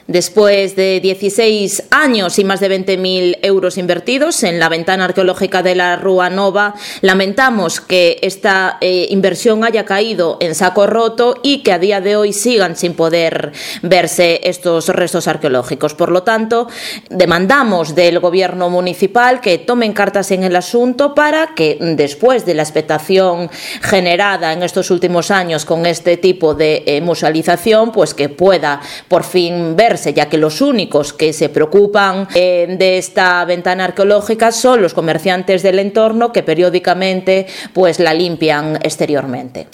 Después de 16 años y más de 20.000 euros invertidos en la ventana arqueológica de la Rúa Nova, lamentamos que esta inversión haya caído en saco roto y que a día de hoy sigan sin poder verse estos restos arqueológicos. Por lo tanto, demandamos del Gobierno municipal que tomen cartas en el asunto para que, después de la expectación generada en estos últimos años con este tipo de musealización, pues que pueda por fin verse, ya que los únicos que se preocupan de esta ventana arqueológica son los comerciantes del entorno que periódicamente pues la limpian exteriormente.